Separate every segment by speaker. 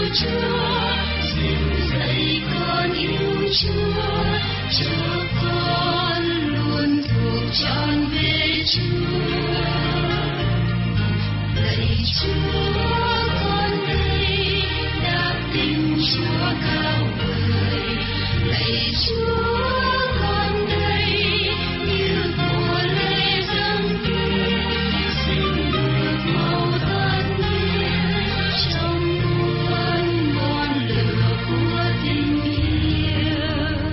Speaker 1: Chúa, dìu dạy con yêu Chúa, cho con luôn thuộc trọn về Chúa. Lạy Chúa, con đây đã tin Chúa cao vời. Lạy Chúa, con đây như mùa lễ dâng lên, xin được màu tan biến trong muôn ngọn lửa của tình yêu.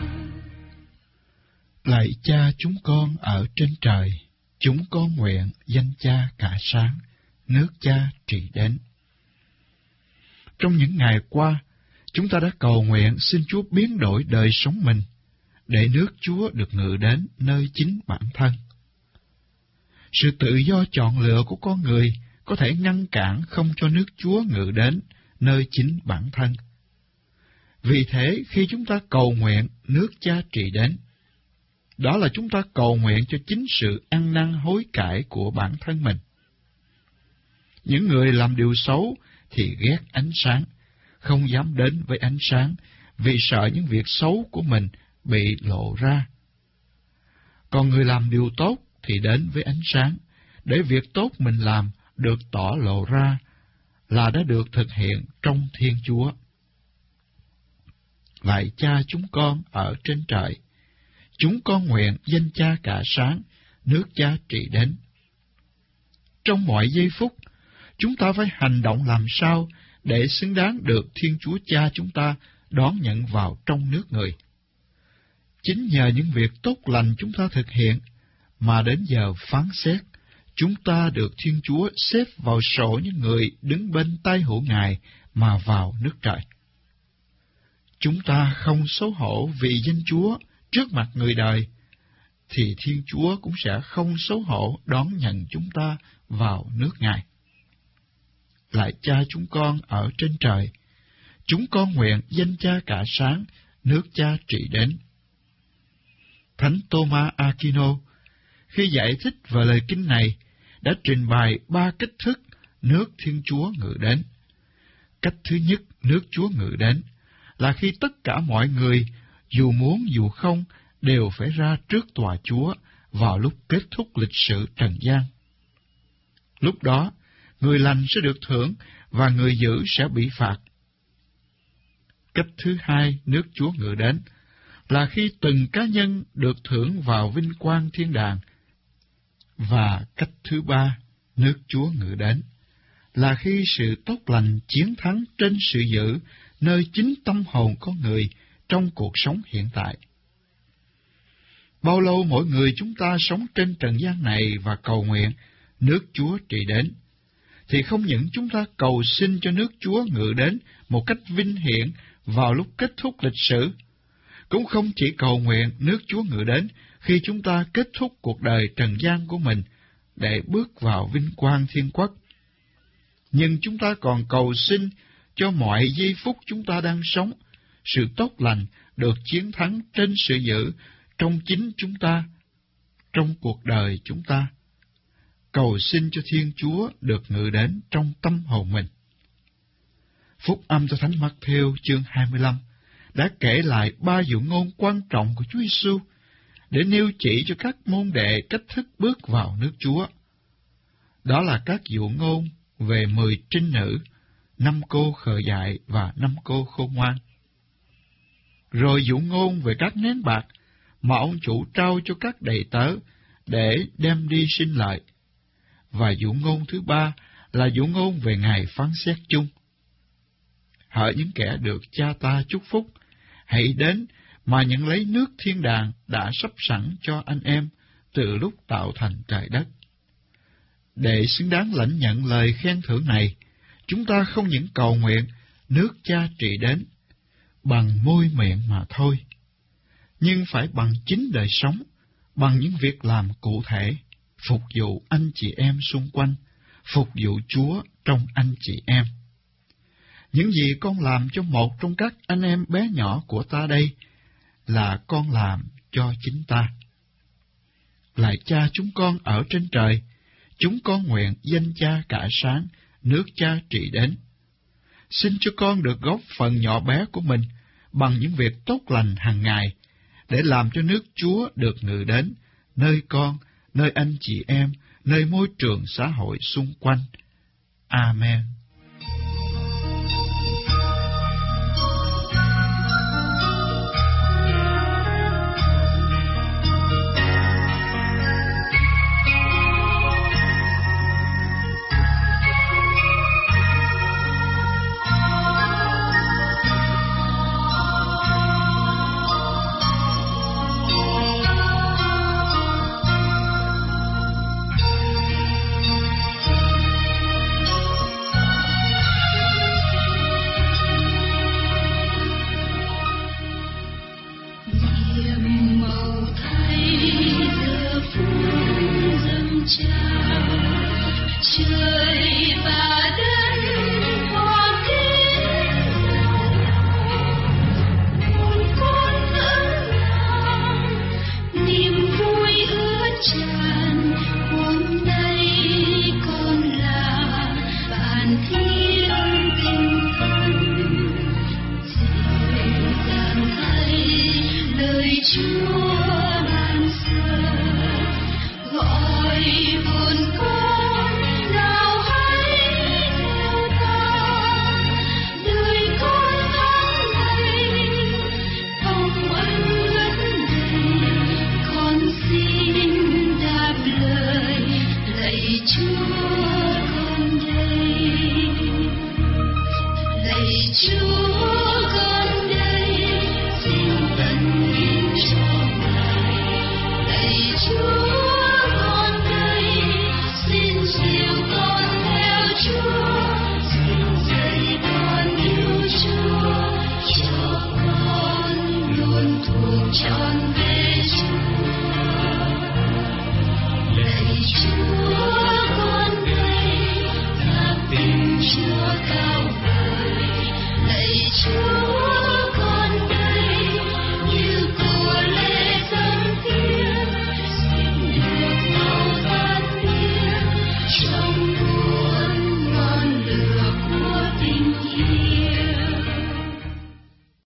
Speaker 2: Lạy Cha chúng con ở trên trời, chúng con nguyện danh Cha cả sáng, nước Cha trị đến. Trong những ngày qua, chúng ta đã cầu nguyện xin Chúa biến đổi đời sống mình, để nước Chúa được ngự đến nơi chính bản thân. Sự tự do chọn lựa của con người có thể ngăn cản không cho nước Chúa ngự đến nơi chính bản thân. Vì thế, khi chúng ta cầu nguyện nước Cha trị đến, đó là chúng ta cầu nguyện cho chính sự ăn năn hối cải của bản thân mình. Những người làm điều xấu thì ghét ánh sáng, không dám đến với ánh sáng vì sợ những việc xấu của mình bị lộ ra. Còn người làm điều tốt thì đến với ánh sáng, để việc tốt mình làm được tỏ lộ ra là đã được thực hiện trong Thiên Chúa. Lạy Cha chúng con ở trên trời, chúng con nguyện danh Cha cả sáng, nước Cha trị đến. Trong mọi giây phút, chúng ta phải hành động làm sao để xứng đáng được Thiên Chúa Cha chúng ta đón nhận vào trong nước người. Chính nhờ những việc tốt lành chúng ta thực hiện, mà đến giờ phán xét, chúng ta được Thiên Chúa xếp vào sổ những người đứng bên tay hữu Ngài mà vào nước trời. Chúng ta không xấu hổ vì danh Chúa trước mặt người đời, thì Thiên Chúa cũng sẽ không xấu hổ đón nhận chúng ta vào nước Ngài. Lạy Cha chúng con ở trên trời, chúng con nguyện danh Cha cả sáng, nước Cha trị đến. Thánh Thomas Aquino, khi giải thích về lời kinh này, đã trình bày 3 cách thức nước Thiên Chúa ngự đến. Cách thứ nhất, nước Chúa ngự đến, là khi tất cả mọi người, dù muốn dù không, đều phải ra trước tòa Chúa vào lúc kết thúc lịch sử trần gian. Lúc đó, người lành sẽ được thưởng và người dữ sẽ bị phạt. Cách thứ hai, nước Chúa ngự đến, là khi từng cá nhân được thưởng vào vinh quang thiên đàng. Và cách thứ ba, nước Chúa ngự đến, là khi sự tốt lành chiến thắng trên sự dữ nơi chính tâm hồn con người trong cuộc sống hiện tại. Bao lâu mỗi người chúng ta sống trên trần gian này và cầu nguyện nước Chúa trị đến, thì không những chúng ta cầu xin cho nước Chúa ngự đến một cách vinh hiển vào lúc kết thúc lịch sử, cũng không chỉ cầu nguyện nước Chúa ngự đến khi chúng ta kết thúc cuộc đời trần gian của mình để bước vào vinh quang thiên quốc, nhưng chúng ta còn cầu xin cho mọi giây phút chúng ta đang sống, sự tốt lành được chiến thắng trên sự dữ trong chính chúng ta, trong cuộc đời chúng ta. Cầu xin cho Thiên Chúa được ngự đến trong tâm hồn mình. Phúc âm cho Thánh Mác-thêu chương 25 đã kể lại 3 dụ ngôn quan trọng của Chúa Giêsu để nêu chỉ cho các môn đệ cách thức bước vào nước Chúa. Đó là các dụ ngôn về 10 trinh nữ, 5 cô khờ dại và 5 cô khôn ngoan. Rồi dụ ngôn về các nén bạc mà ông chủ trao cho các đầy tớ để đem đi sinh lợi. Và dụ ngôn thứ 3 là dụ ngôn về ngày phán xét chung. Hỡi những kẻ được Cha ta chúc phúc, hãy đến mà nhận lấy nước thiên đàng đã sắp sẵn cho anh em từ lúc tạo thành trời đất. Để xứng đáng lãnh nhận lời khen thưởng này, chúng ta không những cầu nguyện nước Cha trị đến bằng môi miệng mà thôi, nhưng phải bằng chính đời sống, bằng những việc làm cụ thể, phục vụ anh chị em xung quanh, phục vụ Chúa trong anh chị em. Những gì con làm cho một trong các anh em bé nhỏ của ta đây là con làm cho chính ta. Lạy Cha chúng con ở trên trời, chúng con nguyện danh Cha cả sáng, nước Cha trị đến. xin cho con được góp phần nhỏ bé của mình bằng những việc tốt lành hàng ngày, để làm cho nước Chúa được ngự đến, nơi con, nơi anh chị em, nơi môi trường xã hội xung quanh. Amen.